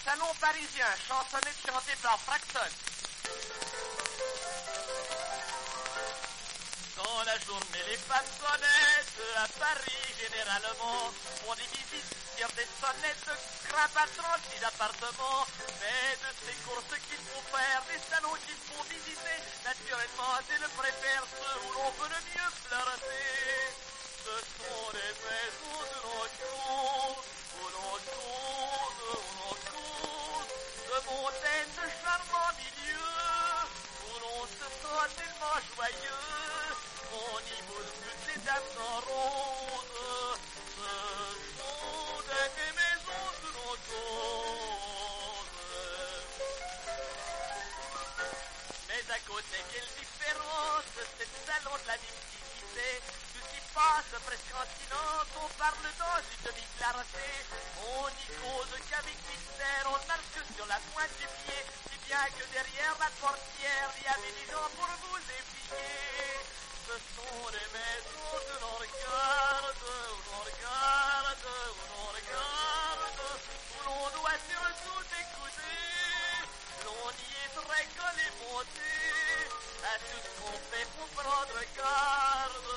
salon parisien, chansonnette chantée par Fraxon. Dans la journée, les femmes sonnettes à Paris, généralement, font des visites sur des sonnettes, grimpent à 36 appartements. Mais de ces courses qu'il faut faire, des salons qu'il faut visiter, naturellement, c'est le préfère, ceux où l'on peut le mieux flirter. Ce sont les maisons de nos cours, où l'on cause de montaines de charmants milieux, où l'on se sent tellement joyeux, on y bouscule des dames en rose. Ce sont des maisons de nos causes. Mais à côté, quelle différence, c'est le salon de la mixité. Passe presque en silence, on parle dans une demi-clarté. On n'y cause qu'avec mystère, on marche sur la pointe du pied, si bien que derrière la portière, il y avait des gens pour vous épier. Ce sont les maisons que l'on regarde, où l'on regarde, où l'on regarde, où l'on doit surtout écouter. L'on y est très collé monté, à tout ce qu'on fait pour prendre garde.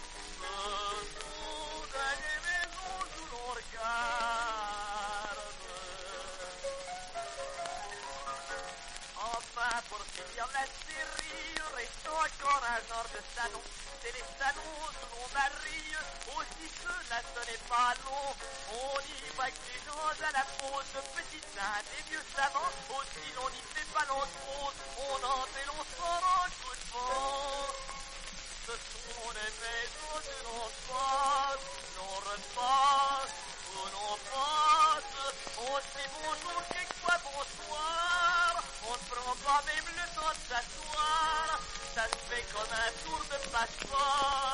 Enfin, pour finir la série, reste encore un genre de salon. C'est les salons où l'on varie. Aussi cela, ce n'est pas long. On y voit que les gens à la pause, petits seins, des vieux savants. Aussi l'on n'y fait pas long trop. On entre et l'on sort en coup de vent. Ce sont les maisons que l'on passe, l'on repasse, où l'on passe. On dit bonjour, quelquefois bonsoir. On ne prend pas même le temps de s'asseoir. Ça se fait comme un tour de passe-passe.